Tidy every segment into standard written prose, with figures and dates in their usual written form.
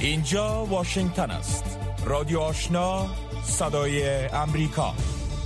اینجا واشنگتن است. رادیو آشنا، صدای امریکا.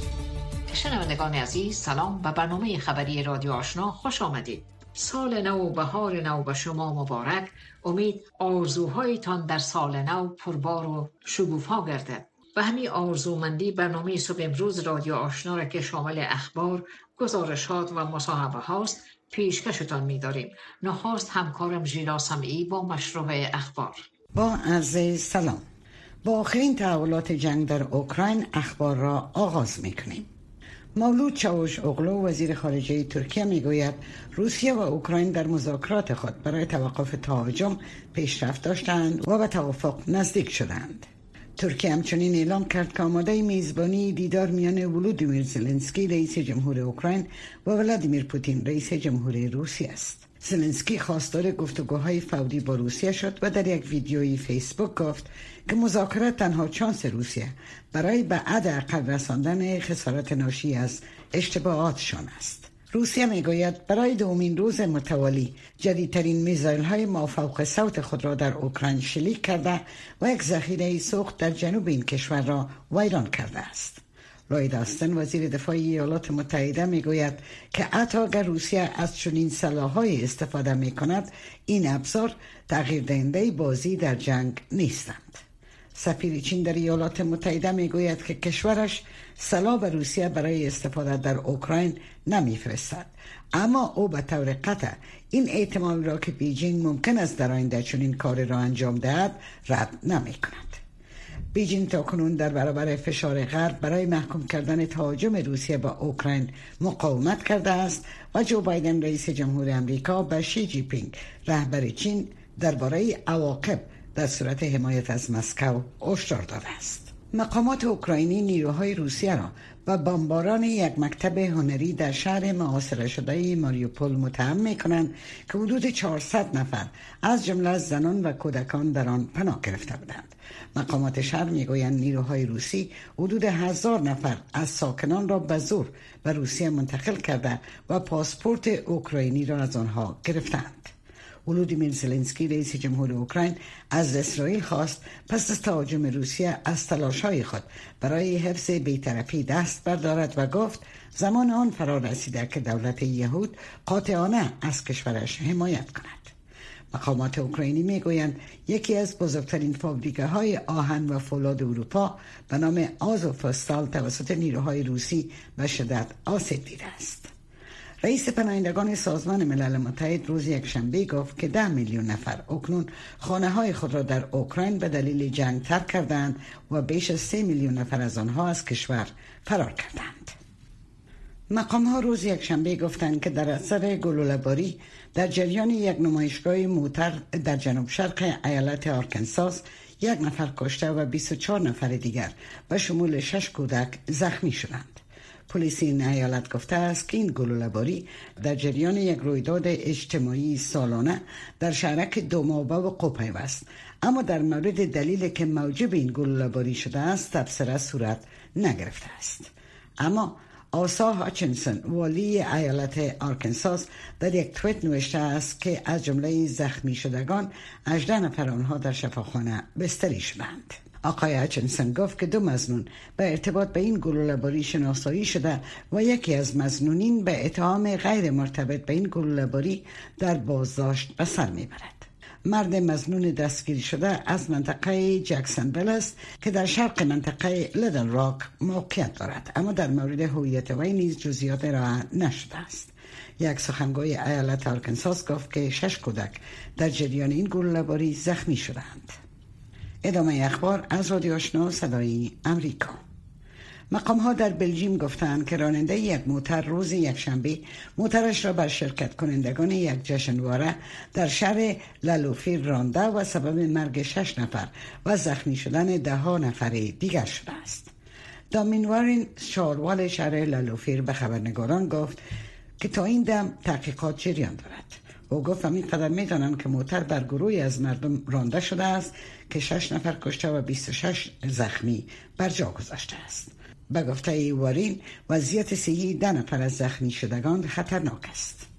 شنوندگان عزیز، سلام. به برنامه خبری رادیو آشنا خوش آمدید. سال نو و بهار نو به شما مبارک. امید آرزوهایتان در سال نو پربار و شگوفا گردد. و همین آرزومندی برنامه صبح امروز رادیو آشنا را که شامل اخبار، گزارشات و مصاحبه هاست پیشکشتان می‌داریم. نخست همکارم ژیلا سمعی با مشروع اخبار. با عرض سلام. با آخرین تحولات جنگ در اوکراین اخبار را آغاز می‌کنیم. مولود چاوش اوغلو وزیر خارجه ترکیه میگوید روسیه و اوکراین در مذاکرات خود برای توقف تهاجم پیشرفت داشتند و به توافق نزدیک شدند. ترکیه همچنین اعلام کرد که آماده میزبانی دیدار میان ولودیمیر زلنسکی رئیس جمهور اوکراین و ولادیمیر پوتین رئیس جمهور روسیه است. زلنسکی خواستار گفتگوهای فوری با روسیه شد و در یک ویدیوی فیسبوک گفت که مذاکرات تنها شانس روسیه برای به حداقل رساندن خسارات ناشی از اشتباهاتشان است. روسیه میگوید برای دومین روز متوالی جدیدترین میزایل های مافوق صوت خود را در اوکراین شلیک کرده و یک ذخیره سوخت در جنوب این کشور را ویران کرده است. لوید آستن وزیر دفاع ایالات متحده میگوید که حتی اگر روسیه از چنین سلاح‌های استفاده میکند، این ابزار تغییر دهنده بازی در جنگ نیستند. سفیر چین در ایالات متحده میگوید که کشورش سلاح به روسیه برای استفاده در اوکراین نمیفرستد، اما او به طور قطع این احتمال را که بیجینگ ممکن است در آینده چنین کار را انجام دهد رد نمیکند. بیجینگ تاکنون در برابر فشار غرب برای محکوم کردن تهاجم روسیه به اوکراین مقاومت کرده است و جو بایدن رئیس جمهور آمریکا به شی جی پینگ رهبر چین درباره عواقب در صورت حمایت از مسکو هشدار داده است. مقامات اوکراینی نیروهای روسیه را به بمباران یک مکتب هنری در شهر محاصره شده ماریوپول متهم می‌کنند که حدود 400 نفر از جمله زنان و کودکان در آن پناه گرفته بودند. مقامات شهر میگویند نیروهای روسی حدود 1000 نفر از ساکنان را به زور به روسیه منتقل کرده و پاسپورت اوکراینی را از آنها گرفتند. ولودیمیر زلنسکی رئیس جمهور اوکراین از اسرائیل خواست پس از تهاجم روسیه از تلاش‌های خود برای حفظ بی‌طرفی دست بردارد و گفت زمان آن فرا رسیده که دولت یهود قاطعانه از کشورش حمایت کند. مقامات اوکراینی میگویند یکی از بزرگترین فابریکه‌های آهن و فولاد اروپا به نام آزوفستال توسط نیروهای روسی به شدت آسیب دیده است. رئیس پناهندگان سازمان ملل متحد روز یکشنبه گفت که 10 میلیون نفر اکنون خانه‌های خود را در اوکراین به دلیل جنگ ترک کردند و بیش از 3 میلیون نفر از آنها از کشور فرار کردند. مقام‌ها روز یکشنبه گفتند که در اثر گلوله‌باری در جریان یک نمایشگاه موتر در جنوب شرق ایالت آرکانساس 1 نفر کشته و 24 نفر دیگر به شمول 6 کودک زخمی شدند. پلیس این ایالت گفته است که این گلوله‌باری در جریان یک رویداد اجتماعی سالانه در شهرک دوماوه وقوع پیوست، اما در مورد دلیلی که موجب این گلوله‌باری شده است تبصره صورت نگرفته است. اما آسا هاچینسون والی ایالت آرکانساس در یک توییت نوشته است که از جمله زخمی شدگان 18 نفر آنها در شفاخانه بستری شدند. آقای هاچینسون گفت که 2 مظنون به ارتباط به این گلوله‌باری شناسایی شده و یکی از مظنونین به اتهام غیر مرتبط به این گلوله‌باری در بازداشت به سر میبرد. مرد مظنون دستگیر شده از منطقه جکسنویل است که در شرق منطقه لیدل راک موقعیت دارد، اما در مورد هویت وی نیز جزئیات ارائه نشده است. یک سخنگوی ایالت آرکانساس گفت که 6 کودک در جریان این گلوله‌باری زخمی شدند. ادامه اخبار از رادیو آشنا صدای امریکا. مقام‌ها در بلژیم گفتند که راننده یک موتر روز یکشنبه موترش را بر شرکت کنندگان یک جشنواره در شهر لالوفیر رانده و سبب مرگ 6 نفر و زخمی شدن 10 نفر دیگر شده است. دامین وارین شاروال شهر لالوفیر به خبرنگاران گفت که تا این دم تحقیقات جریان دارد. او گفت همینقدر میدانم که موتر بر گروهی از مردم رانده شده است که 6 نفر کشته و 26 زخمی بر جا گذاشته است. به گفته وارین وضعیت صحی 10 نفر از زخمی شدگان خطرناک است.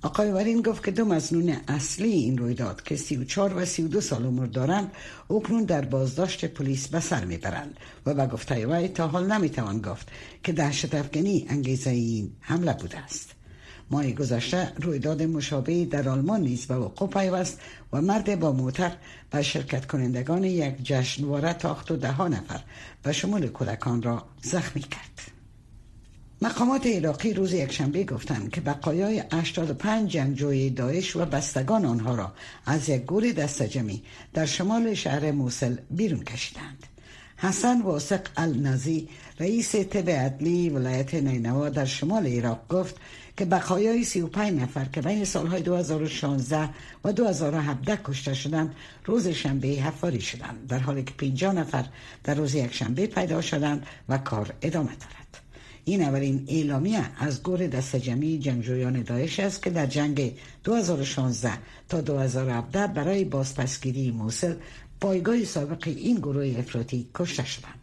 آقای ورین گفت که دو مظنون اصلی این رویداد که 34 و 32 سال عمر دارند اکنون در بازداشت پلیس به سر میبرند و به گفته وی تا حال نمیتوان گفت که دهشت افکنی انگیزه این حمله بوده است. ماه گذشته رویداد مشابهی در آلمان نیز به وقوع پیوست و مرد با موتر به شرکت کنندگان یک جشنواره تاخت و 10 نفر به شمول کودکان را زخمی کرد. مقامات عراقی روز یکشنبه گفتند که بقایای 85 جنگجوی داعش و بستگان آنها را از یک گور دسته‌جمعی در شمال شهر موصل بیرون کشیدند. حسن واثق النازی رئیس طب عدلی ولایت نینوا در شمال عراق گفت که بقایای 35 نفر که بین سالهای 2016 و 2017 کشته شدند روز شنبه حفاری شدند، در حالی که 50 نفر در روز یکشنبه پیدا شدند و کار ادامه دارد. این اولین اعلامیه از گروه دسته‌جمعی جنگجویان داعش است که در جنگ 2016 تا 2017 برای بازپسگیری موصل پایگاه سابق این گروه افراطی کشته شدند.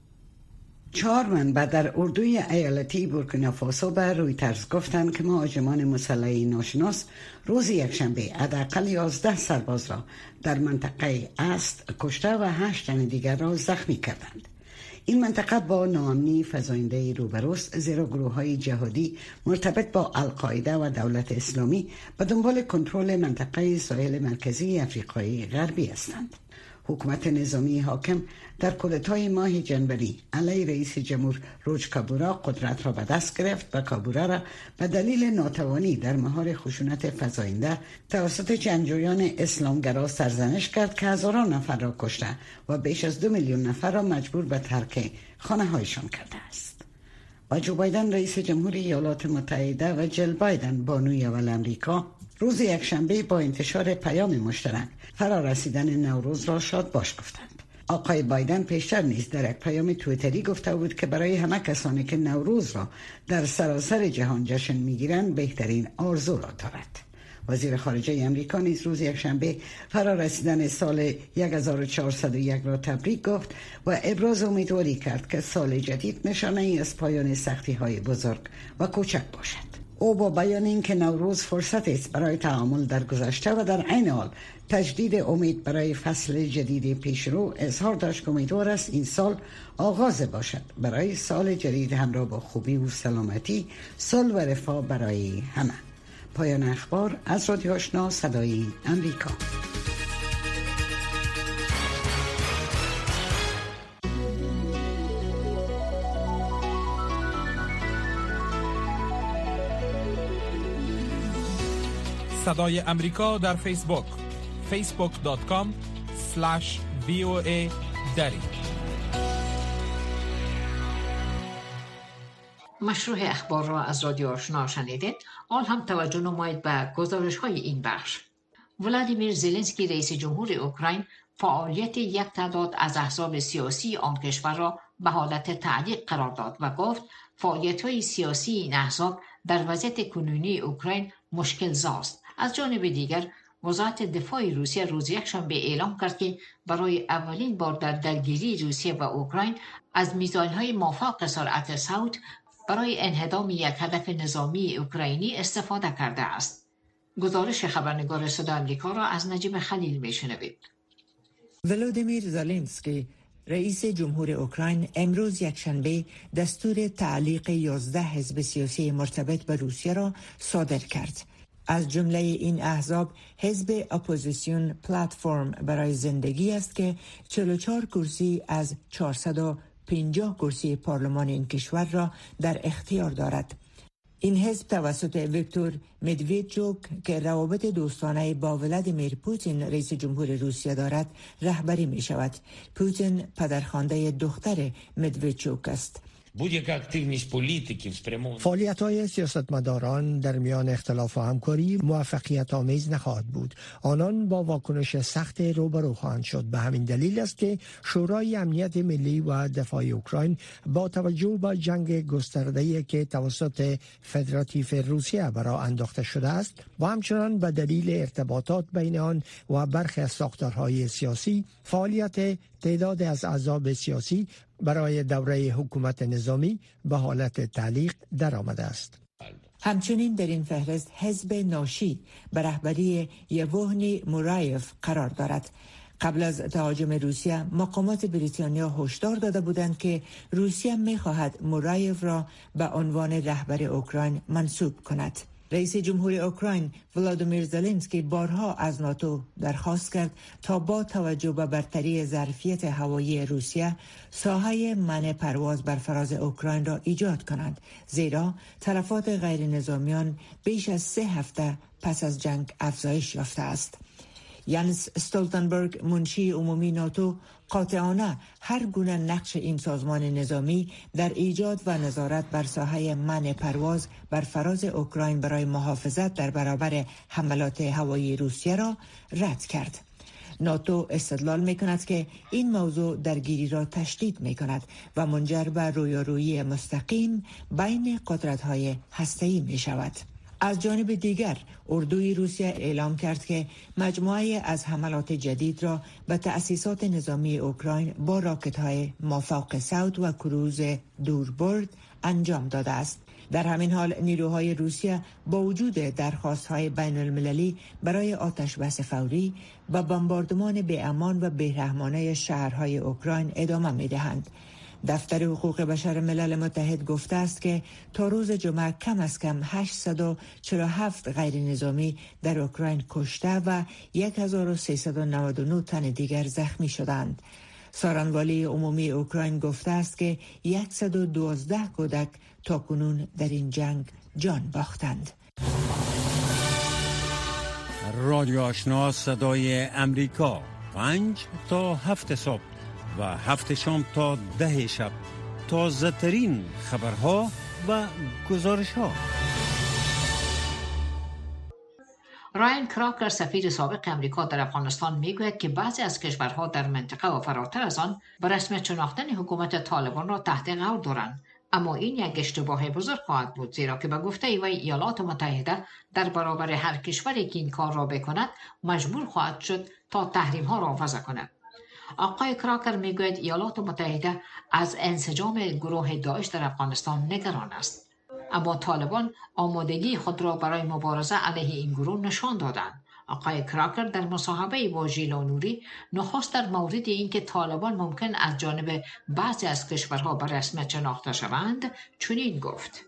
4 منبع در اردوی ایالتی بورکینافاسو به رویترز گفتند که مهاجمان مسلح ناشناس روز یکشنبه حداقل 11 سرباز را در منطقه است کشته و 8 تن دیگر را زخمی کردند. این منطقه با ناامنی فزاینده روبروست، زیرا گروه‌های جهادی مرتبط با القاعده و دولت اسلامی به دنبال کنترل منطقه ساحل مرکزی افریقای غربی هستند. حکومت نظامی حاکم در کودتای ماه جنوری علیه رئیس جمهور روج کابورا قدرت را به دست گرفت و کابورا را به دلیل ناتوانی در مهار خشونت فزاینده توسط جنگجویان اسلامگرا سرزنش کرد که هزاران نفر را کشته و بیش از 2 میلیون نفر را مجبور به ترک خانه هایشان کرده است. و جو بایدن رئیس جمهوری ایالات متحده و جل بایدن بانوی اول امریکا روز یکشنبه با انتشار پیام مشترک فرارسیدن نوروز را شاد باش گفتند. آقای بایدن پیشتر نیز در یک پیام توییتری گفته بود که برای همه کسانی که نوروز را در سراسر جهان جشن میگیرند بهترین آرزو را دارد. وزیر خارجه امریکا نیز روز یکشنبه فرارسیدن سال 1401 را تبریک گفت و ابراز امیدواری کرد که سال جدید نشانه ای از پایان سختی های بزرگ و کوچک باشد. او با بیان این که نوروز فرصت است برای تعامل در گذشته و در عین حال تجدید امید برای فصل جدید پیشرو اظهار داشت که امیدوار است این سال آغاز باشد برای سال جدید همراه با خوبی و سلامتی، صلح و رفاه برای همه. پایان اخبار از رادیو آشنا صدای امریکا. صدای امریکا در فیسبوک facebook.com/VOA دری. مشروع اخبار را از رادیو آشنا شنیدید. آن هم توجه نمایید به گزارش های این بخش. ولادیمیر زلنسکی رئیس جمهور اوکراین فعالیت یک تعداد از احزاب سیاسی آن کشور را به حالت تعلیق قرار داد و گفت فعالیت‌های سیاسی این احزاب در وضعیت کنونی اوکراین مشکل زاست. از جانب دیگر وزارت دفاع روسیه روز یکشنبه اعلام کرد که برای اولین بار در درگیری روسیه و اوکراین از میزایل‌های مافوق سرعت صوت برای انهدام یک هدف نظامی اوکراینی استفاده کرده است. گزارش خبرنگار صدای آمریکا را از نجیب خلیل میشنوید. ولادیمیر زلنسکی رئیس جمهور اوکراین امروز یکشنبه دستور تعلیق 11 حزب سیاسی مرتبط به روسیه را صادر کرد. از جمله این احزاب حزب اپوزیسیون پلتفرم برای زندگی است که 44 کرسی از 450 کرسی پارلمان این کشور را در اختیار دارد. این حزب توسط ویکتور مدویدچوک که روابط دوستانه با ولادیمیر پوتین رئیس جمهور روسیه دارد رهبری می شود. پوتین پدرخوانده دختر مدویدچوک است. فعالیت‌های سیاستمداران در میان اختلاف و همکاری موفقیت آمیز نخواهد بود. آنان با واکنش سخت روبرو خواهند شد. به همین دلیل است که شورای امنیت ملی و دفاع اوکراین با توجه به جنگ گسترده‌ای که توسط فدراتیو روسیه برای انداخته شده است و همچنان به دلیل ارتباطات بین آن و برخی از ساختارهای سیاسی فعالیت تعداد از احزاب سیاسی برای دوره حکومت نظامی به حالت تعلیق در آمده است. همچنین در این فهرست حزب ناشی به رهبری یوهنی مورایف قرار دارد. قبل از تهاجم روسیه مقامات بریتانیا هشدار داده بودند که روسیه می‌خواهد مورایف را به عنوان رهبر اوکراین منصوب کند. رئیس جمهور اوکراین ولادیمیر زلنسکی بارها از ناتو درخواست کرد تا با توجه به برتری ظرفیت هوایی روسیه ساحه منع پرواز بر فراز اوکراین را ایجاد کنند، زیرا تلفات غیر نظامیان بیش از 3 هفته پس از جنگ افزایش یافته است. یانس استولتنبرگ منشی عمومی ناتو قاطعانه هر گونه نقش این سازمان نظامی در ایجاد و نظارت بر ساحه منع پرواز بر فراز اوکراین برای محافظت در برابر حملات هوایی روسیه را رد کرد. ناتو استدلال می کند که این موضوع درگیری را تشدید می کند و منجر به رویارویی مستقیم بین قدرت‌های هسته‌ای می شود. از جانب دیگر اردوی روسیه اعلام کرد که مجموعه از حملات جدید را به تأسیسات نظامی اوکراین با راکت‌های مافوق صوت و کروز دوربرد انجام داده است. در همین حال نیروهای روسیه با وجود درخواست‌های بین المللی برای آتش بس فوری و بمباردمان بی‌امان و بی‌رحمانه شهرهای اوکراین ادامه می‌دهند. دفتر حقوق بشر ملل متحد گفته است که تا روز جمعه کم از کم 847 غیر نظامی در اوکراین کشته و 1399 تن دیگر زخمی شدند. سارنوالی عمومی اوکراین گفته است که 112 کودک تاکنون در این جنگ جان باختند. رادیو آشنا صدای امریکا 5 تا 7 صبح و 7 شام تا 10 شب تازه ترین خبرها و گزارش ها. رایان کراکر سفیر سابق امریکا در افغانستان میگوید که بعضی از کشورها در منطقه و فراتر از آن به رسمیت شناختن حکومت طالبان را تحت غور دارند، اما این یک اشتباه بزرگ خواهد بود، زیرا که به گفته وی ایالات متحده در برابر هر کشوری که این کار را بکند مجبور خواهد شد تا تحریم ها را وضع کند. آقای کراکر میگوید ایالات متحده از انسجام گروه داعش در افغانستان نگران است، اما طالبان آمادگی خود را برای مبارزه علیه این گروه نشان دادند. آقای کراکر در مصاحبه با ژیلا نوری نخست در مورد اینکه طالبان ممکن از جانب بعضی از کشورها به رسمیت شناخته شوند چنین گفت: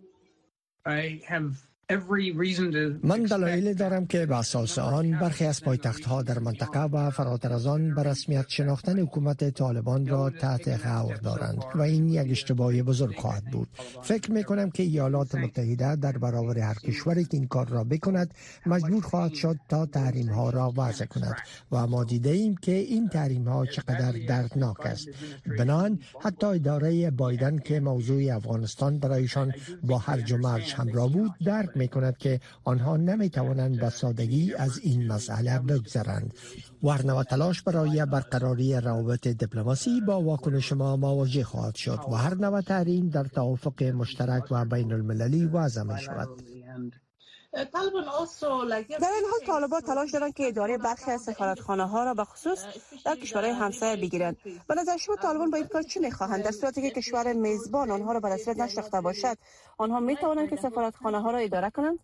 من دلایلی دارم که به اساس آن برخی از پایتخت‌ها در منطقه و فراتر از آن به رسمیت شناختن حکومت طالبان را تحت غور دارند و این یک اشتباه بزرگ خواهد بود. فکر می‌کنم که ایالات متحده در برابر هر کشوری که این کار را بکند مجبور خواهد شد تا تحریم‌ها را وضع کند و ما دیده‌ایم که این تحریم‌ها چقدر دردناک است. بنابراین حتی اداره بایدن که موضوع افغانستان برایشان با هرج و مرج همراه بود درک می‌کند که آنها نمی‌توانند به سادگی از این مسئله بگذرند. ورنه و تلاش برای برقراری روابط دیپلماسی با واکنش ما مواجه خواهد شد و هر نوع تحریم در توافق مشترک و بین المللی وضع می‌شود. در این حال طالبان تلاش دارند که اداره برخی از سفارتخانه‌ها را به خصوص در کشورهای همسایه بگیرند. به نظر شما طالبان با این کار چه می‌خواهند؟ در صورتی که کشور میزبان آنها را به رسمیت نشناخته باشد، آنها می‌توانند که سفارتخانه‌ها را اداره کنند؟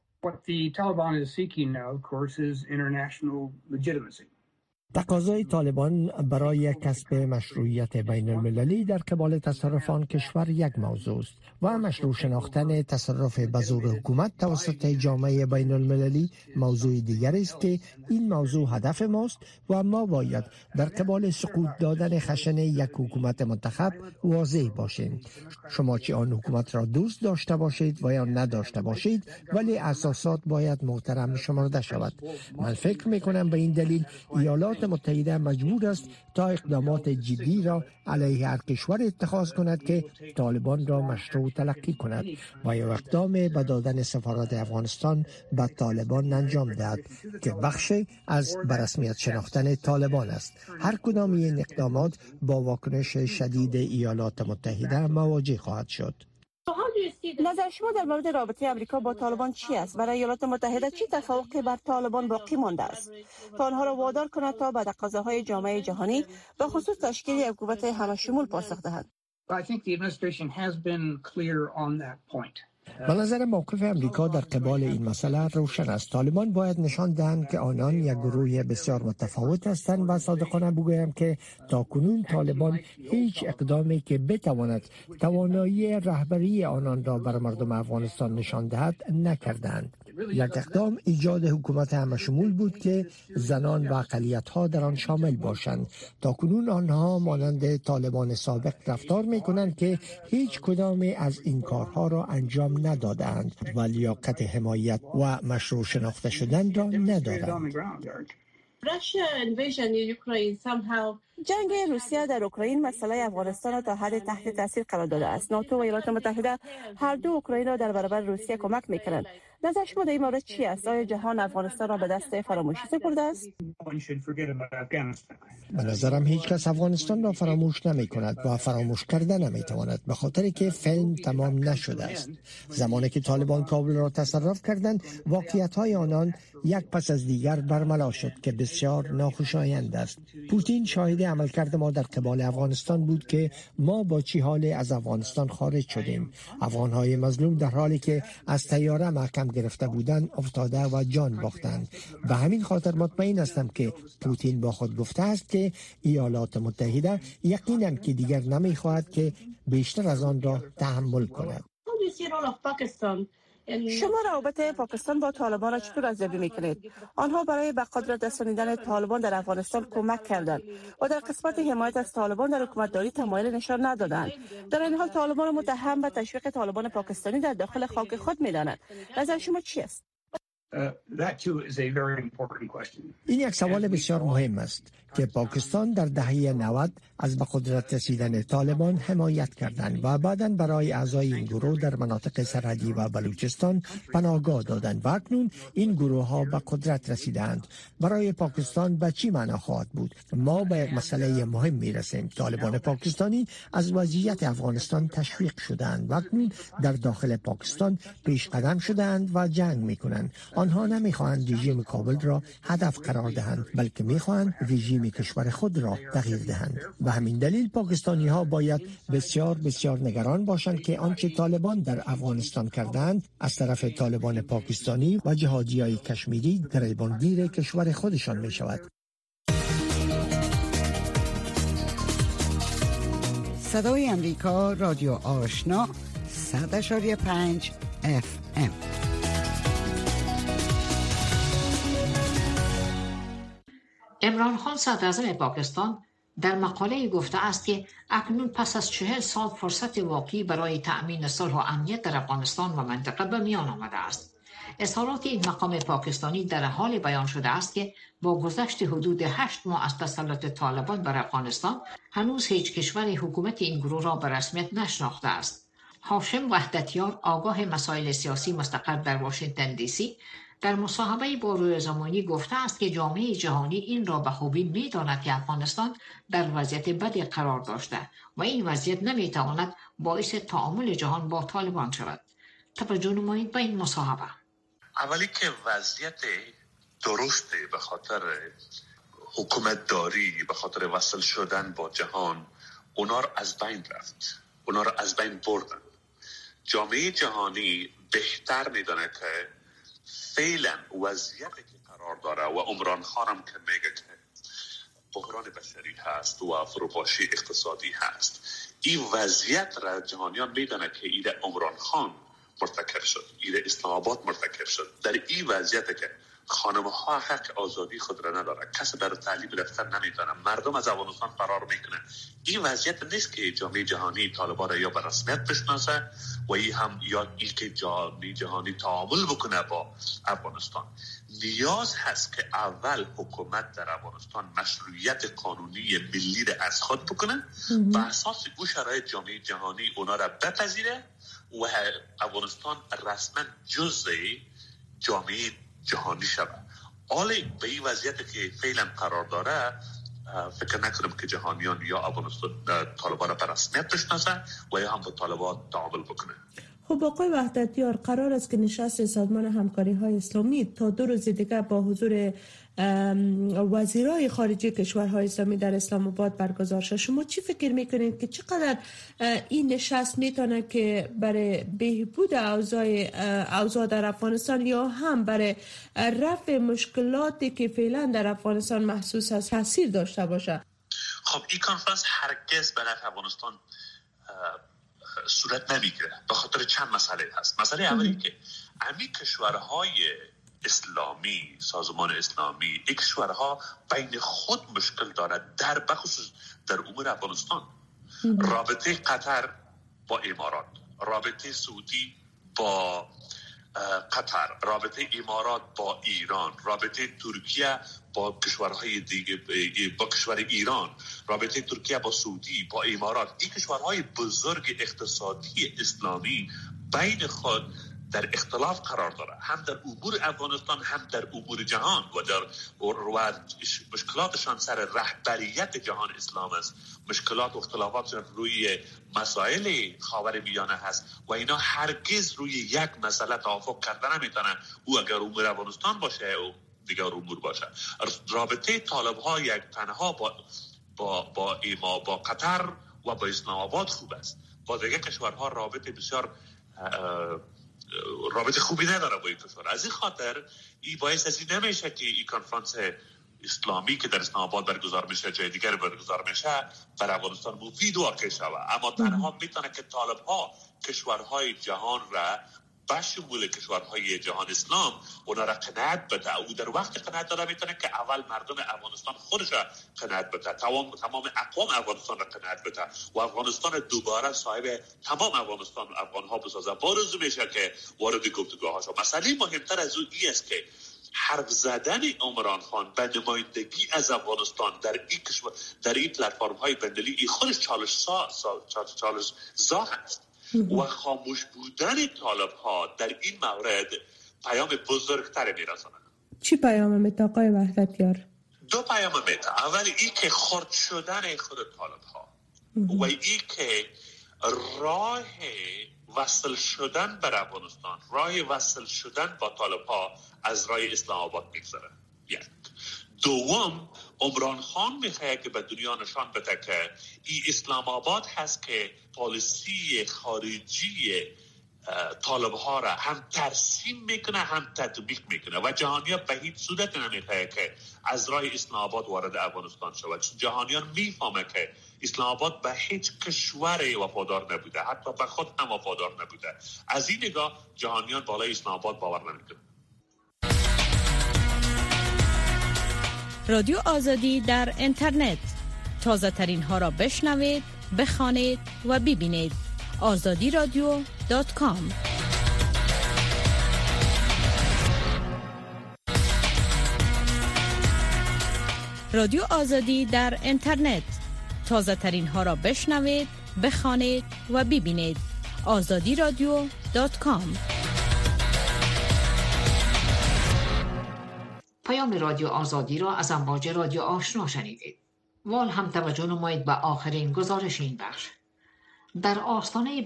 تقاضای طالبان برای کسب مشروعیت بین المللی در قبال تصرف آن کشور یک موضوع است و مشروع شناختن تصرف به زور حکومت توسط جامعه بین المللی موضوع دیگر است که این موضوع هدف ماست و ما باید در قبال سقوط دادن خشن یک حکومت منتخب واضح باشیم. شما چه آن حکومت را دوست داشته باشید و یا نداشته باشید، ولی اساسات باید محترم شمرده شود. من فکر میکنم به این دلیل ایالات متحده مجبور است تا اقدامات جدی را علیه هر کشور اتخاذ کند که طالبان را مشروع تلقی کند و یا اقدام به دادن سفارت افغانستان به طالبان انجام دهد که بخشی از به رسمیت شناختن طالبان است. هر کدام این اقدامات با واکنش شدید ایالات متحده مواجه خواهد شد. نظر شما در مورد رابطه امریکا با طالبان چی است؟ برای ایالات متحده چی تفوقی بر طالبان باقی مانده است تا آنها را وادار کند تا به تقاضاهای جامعه جهانی به خصوص تشکیل یک حکومت همه‌شمول پاسخ دهد؟ به نظر موقف امریکا در قبال این مسئله روشن است. طالبان باید نشان دهند که آنان یک گروه بسیار متفاوت هستند و صادقانه بگویم که تاکنون طالبان هیچ اقدامی که بتواند توانایی رهبری آنان را بر مردم افغانستان نشان دهد نکردند. یک اقدام ایجاد حکومت همشمول بود که زنان و اقلیت‌ها در آن شامل باشند. تاکنون آنها مانند طالبان سابق رفتار می‌کنند که هیچ کدام از این کارها را انجام ندادند و لیاقت حمایت و مشروع شناخته شدن را ندارند. جنگ روسیه در اوکراین مسئله افغانستان را تا حد تحت تاثیر قرار داده است. ناتو و ایالات متحده هر دو اوکراین را در برابر روسیه کمک می‌کنند. نظر شما در این مورد چی است؟ آیا جهان افغانستان را به دست فراموشی سپرده است؟ به نظرم هیچ کس افغانستان را فراموش نمی کند و فراموش کرده نمی تواند، به خاطر که فیلم تمام نشده است. زمانی که طالبان کابل را تصرف کردند، واقعیت‌های آنان یک پس از دیگر برملا شد که بسیار ناخوشایند است. پوتین شاهد عملکرد ما در قبال افغانستان بود که ما با چی حال از افغانستان خارج شدیم. افغان‌های مظلوم در حالی که از طیاره محکم گرفته بودند افتاده و جان باختند. به همین خاطر مطمئن هستم که پوتین با خود گفته است که ایالات متحده یقینا که دیگر نمی‌خواهد که بیشتر از آن را تحمل کند. شما روابط پاکستان با طالبان را چطور ارزیابی می‌کنید؟ آنها برای به قدرت رسانیدن طالبان در افغانستان کمک کردند و در قسمت حمایت از طالبان در حکومتداری تمایل نشان ندادند. در این حال طالبان را متهم به تشویق طالبان پاکستانی در داخل خاک خود می‌دانند. نظر شما چی است؟ این یک سوال بسیار مهم است که پاکستان در دهه 90 از به قدرت رسیدن طالبان حمایت کردند و بعداً برای اعضای این گروه در مناطق سرحدی و بلوچستان پناهگاه دادند و اکنون این گروه ها به قدرت رسیدند. برای پاکستان به چی معنا خواهد بود؟ ما به یک مسئله مهم میرسیم. طالبان پاکستانی از وضعیت افغانستان تشویق شدند و اکنون در داخل پاکستان پیش قدم شدند و جنگ میکنند. آنها نمیخواهند رژیم کابل را هدف قرار دهند، بلکه میخواهند رژیم کشور خود را تغییر دهند. به همین دلیل پاکستانی ها باید بسیار نگران باشند که آنچه طالبان در افغانستان کردند از طرف طالبان پاکستانی و جهادیای کشمیری گریبانگیر کشور خودشان می شود. صدای امریکا، رادیو آشنا، 100.5 FM. عمران خان صدراعظم پاکستان در مقاله گفته است که اکنون پس از 40 سال فرصت واقعی برای تأمین صلح و امنیت در افغانستان و منطقه به میان آمده است. اظهارات این مقام پاکستانی در حال بیان شده است که با گذشت حدود 8 ماه از تسلط طالبان بر افغانستان هنوز هیچ کشوری حکومت این گروه را به رسمیت نشناخته است. هاشم وحدتیار، آگاه مسائل سیاسی مستقر در واشنگتن دی سی، در مصاحبه با روی زمانی گفته است که جامعه جهانی این را به خوبی می‌داند که افغانستان در وضعیت بدی قرار داشته و این وضعیت نمی‌تواند باعث تعامل جهان با طالبان شود. توجه نمایید به این مصاحبه. اولی که وضعیت درسته به خاطر حکومت داری، به خاطر وصل شدن با جهان، اونا را از بین رفت، اونا را از بین بردن. جامعه جهانی بهتر می‌داند که فعلا وضعیتی که قرار داره و عمران خانم که میگه که بحران بشری هست و فروپاشی اقتصادی هست، این وضعیت را جهانیان میدانه که ایده عمران خان مرتکب شد، ایده اسلام آباد مرتکب شد. در این وضعیت که خانم‌ها حق آزادی خود را نداره، کسی در تعلیم رفتن نمیتونه، مردم از افغانستان فرار میکنه، این وضعیت نیست که جامعه جهانی طالبان را یا به رسمیت بشناسه و این هم یا این که جامعه جهانی تعامل بکنه با افغانستان. نیاز هست که اول حکومت در افغانستان مشروعیت قانونی ملی را از خود بکنه، بر اساس او شرایط جامعه جهانی اونا را بپذیره و افغانستان رسما جزء جامعه جهانی شود. حالی به این وضعیتی که فعلا قرار داره فکر نکنم که جهانیان یا افغانستان طالبان را به رسمیت بشناسه و یا هم با طالبان تعامل بکنه. خب آقای وحدتیار، قرار است که نشست سازمان همکاری های اسلامی تا 2 روز دیگر با حضور وزیرای خارجه کشورهای اسلامی در اسلام آباد برگزار شد. شما چی فکر میکنید که چقدر این نشست میتونه که برای بهبود اوضاع در افغانستان یا هم برای رفع مشکلاتی که فعلا در افغانستان محسوس است تاثیر داشته باشه؟ خب این کنفرانس هرگز به نفع افغانستان صورت نمیگیره به خاطر چند مسئله هست. مسئله اولی که همین کشورهای اسلامی، سازمان اسلامی، این کشورها بین خود مشکل دارد، در بخصوص در امور افغانستان. رابطه قطر با امارات، رابطه سعودی با قطر، رابطه امارات با ایران، رابطه ترکیه با کشورهای دیگه، با کشور ایران، رابطه ترکیه با سعودی، با امارات. این کشورهای بزرگ اقتصادی اسلامی بین خود در اختلاف قرار داره، هم در امور افغانستان هم در امور جهان و در مشکلاتشان سر رهبریت جهان اسلام است. مشکلات و اختلافاتشان روی مسائل خاورمیانه هست و اینا هرگز روی یک مسئله توافق کردن نمیتونن، او اگر امور افغانستان باشه او دیگر امور باشه. رابطه طالب ها یک تنها با قطر و با اسلام آباد خوب است، با دیگر کشورها رابطه بسیار رابطه خوبی نداره با این کشور. از این خاطر این باعث از این نمیشه که این کنفرانس اسلامی که در اسلام آباد برگزار میشه جای دیگر برگزار میشه بر افغانستان مفید واقع شود، اما تنها میتونه که طالب ها کشورهای جهان را بشمول کشورهای جهان اسلام اونا را قناعت بده. او در وقت قناعت داره میتونه که اول مردم افغانستان خودش را قناعت بده، تمام اقوام افغانستان را قناعت بده و افغانستان دوباره صاحب تمام افغانها بسازه. بارز میشه که وارد گفتگوها شد. مسئله مهمتر از اون این است که حرف زدن عمران خان به نمایندگی از افغانستان در این پلتفرم های بندلی خودش چالش زا هست و خاموش بودن طالب ها در این مورد پیام بزرگتر میرسونه. چی پیام میده آقای وحدتیار؟ 2 پیام میده. اول این که خرد شدن خود طالب ها و این که راه وصل شدن بر افغانستان، راه وصل شدن با طالب ها از راه اسلام آباد میگذره. یک. دوم، عمران خان میخواه که به دنیا نشان بده که این اسلام آباد هست که پالیسی خارجی طالب ها را هم ترسیم میکنه هم تطبیق میکنه و جهانیان به هیچ صورت نمیخواه که از راه اسلام آباد وارد افغانستان شود. جهانیان میفهمه که اسلام آباد به هیچ کشور وفادار نبوده، حتی به خود هم وفادار نبوده. از این نگاه جهانیان بالای اسلام آباد باور نمیکنه. رادیو آزادی در اینترنت، تازه ترین ها را بشنوید، بخوانید و ببینید. azadiradio.com. رادیو آزادی در اینترنت، تازه ترین ها را بشنوید، بخوانید و ببینید. azadiradio.com. پیام رادیو آزادی را از امواج رادیو آشنا شنیدید. وال هم توجه نمایید به آخرین گزارش این بخش. در آستانه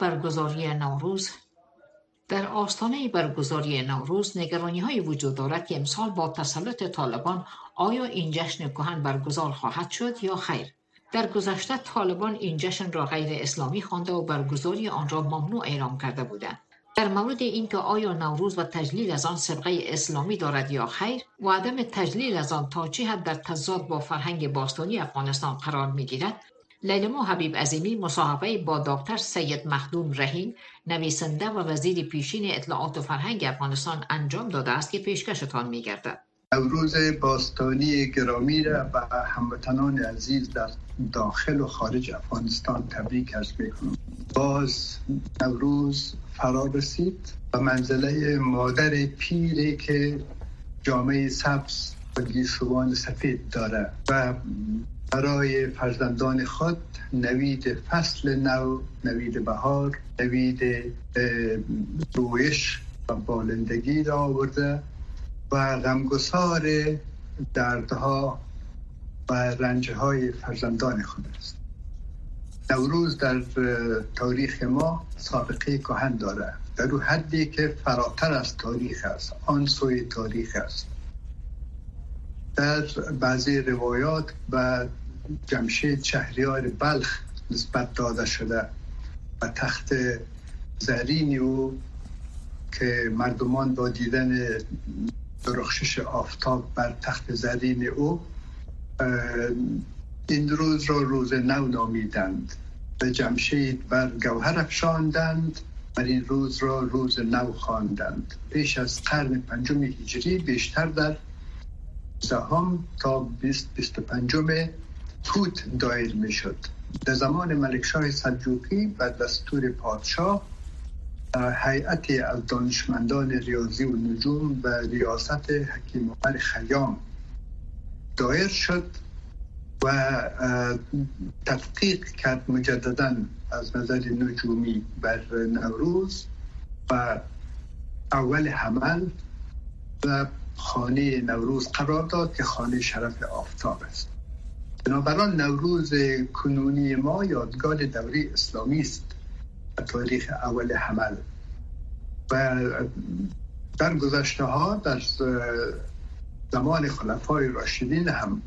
برگزاری نوروز نگرانی‌های وجود دارد که امسال با تسلط طالبان آیا این جشن کهن برگزار خواهد شد یا خیر. در گذشته طالبان این جشن را غیر اسلامی خوانده و برگزاری آن را ممنوع اعلام کرده بودند. در مورد اینکه آیا نوروز و تجلیل از آن سابقه اسلامی دارد یا خیر و عدم تجلیل از آن تا چه حد در تضاد با فرهنگ باستانی افغانستان قرار می‌گیرد، لیلما حبیب عظیمی مصاحبه با دکتر سید مخدوم رحیم، نویسنده و وزیر پیشین اطلاعات و فرهنگ افغانستان انجام داده است که پیشکشتان می‌گردد. نوروز باستانی گرامی را به هموطنان عزیز در داخل و خارج افغانستان تبریک عرض می‌کنم. باز نوروز فرا رسید و منزله مادر پیری که جامعه سبز و گیسوان سفید داره و برای فرزندان خود نوید فصل نو، نوید بهار، نوید رویش و بالندگی را آورده و غمگسار دردها و رنجهای فرزندان خود است. نوروز در تاریخ ما سابقه کهن داره، در اون حدی که فراتر از تاریخ است، آن سوی تاریخ است. در بعضی روایات به جمشید شهریار بلخ نسبت داده شده و تخت زرینی او که مردمان با دیدن درخشش آفتاب بر تخت زرین او این روز را روز نو نامیدند. به جمشید بر گوهر افشاندند و این روز را روز نو خواندند. پیش از قرن 5 هجری بیشتر در زهام تا 20-25 توت دایر می شد. در زمان ملکشاه سلجوقی و دستور پادشاه هیئتی از دانشمندان ریاضی و نجوم و ریاست حکیم عمر خیام دایر شد و تدقیق کرد مجدداً از نظر نجومی بر نوروز و اول حمل و خانه نوروز قرار داد که خانه شرف آفتاب است. بنابراین نوروز کنونی ما یادگار دوره اسلامی است و تاریخ اول حمل و در گذشته ها در زمان خلفای راشدین هم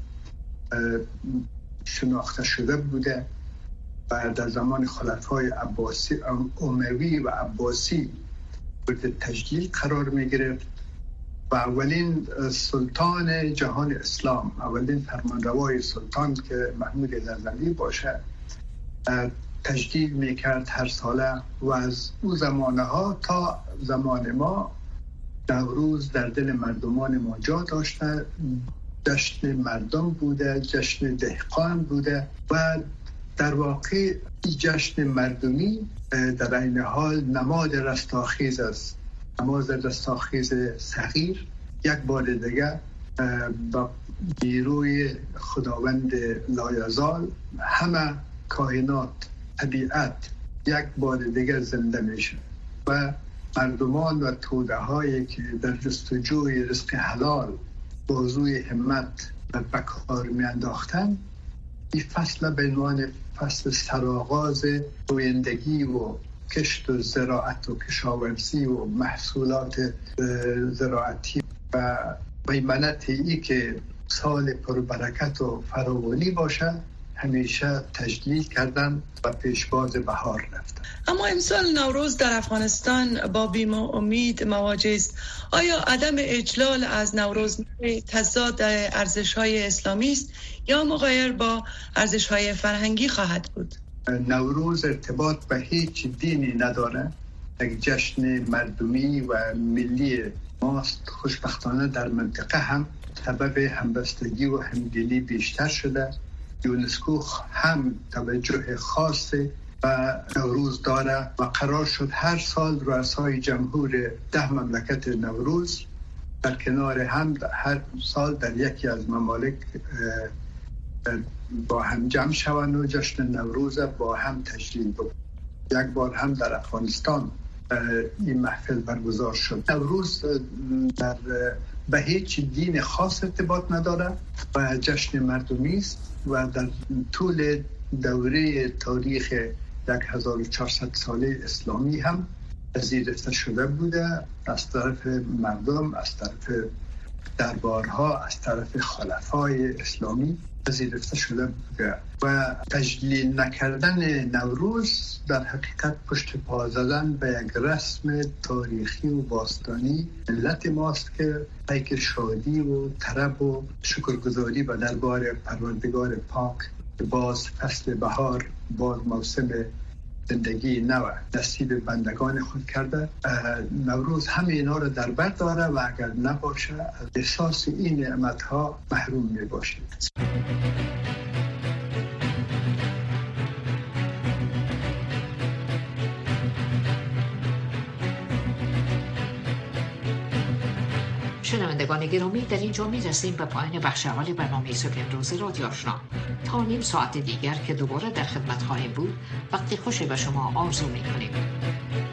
شناخته شده بوده و در زمان خلفای عباسی اموی و عباسی مورد تجلیل قرار می گرفت و اولین سلطان جهان اسلام، اولین فرمانروای سلطان که محمود غزنوی باشه، تجلیل می کرد هر ساله و از او زمانه ها تا زمان ما نوروز در دل مردمان ما جا داشته، جشن مردم بوده، جشن دهقان بوده و در واقع جشن مردمی در این حال نماد رستاخیز است، نماد رستاخیز صغیر. یک بار دیگه با نیروی خداوند لایزال همه کائنات، طبیعت یک بار دیگه زنده میشه و مردمان و توده هایی که در جستجوی رزق حلال بازوی همت و بکار می انداختن، این فصل به عنوان فصل سرآغاز رویندگی و کشت و زراعت و کشاورزی و محصولات زراعتی و میمنت ای که سال پربرکت و فراوانی باشه همیشه تجلیل کردن و پیشواز بهار رفتن. اما امسال نوروز در افغانستان با بیم و امید مواجه است. آیا عدم اجلال از نوروز تضاد ارزش‌های اسلامی است یا مغایر با ارزش‌های فرهنگی خواهد بود؟ نوروز ارتباط به هیچ دینی نداره. یک جشن مردمی و ملی ماست. خوشبختانه در منطقه هم سبب همبستگی و همدلی بیشتر شده. یونسکو هم توجه خاصی و نوروز داره و قرار شد هر سال رؤسای جمهور 10 مملکت نوروز در کنار هم هر سال در یکی از ممالک با هم جمع شوند و جشن نوروز با هم تجلیل بود. یک بار هم در افغانستان این محفل برگزار شد. نوروز در به هیچ دین خاص ارتباط نداره و جشن مردمی است و در طول دوره تاریخ 1400 ساله اسلامی هم پذیرفته شده بوده از طرف مردم، از طرف دربارها، از طرف خلفای اسلامی پذیرفته شده بوده و تجلیل نکردن نوروز در حقیقت پشت پا زدن به یک رسم تاریخی و باستانی ملت ماست که پیک شادی و طرب و شکرگزاری به دربار پروردگار پاک باز فصل بهار، باز موسم زندگی نو نصیب بندگان خود کرده. نوروز همه اینا رو در بر داره و اگر نباشه از احساس این نعمتها محروم می باشه. شنوندگان گرامی، در اینجا می رسیم به پایان بخش اول برنامه صبح امروز رادیو آشنا. تا نیم ساعت دیگر که دوباره در خدمت خواهیم بود، وقتی خوشی به شما آرزو می کنیم.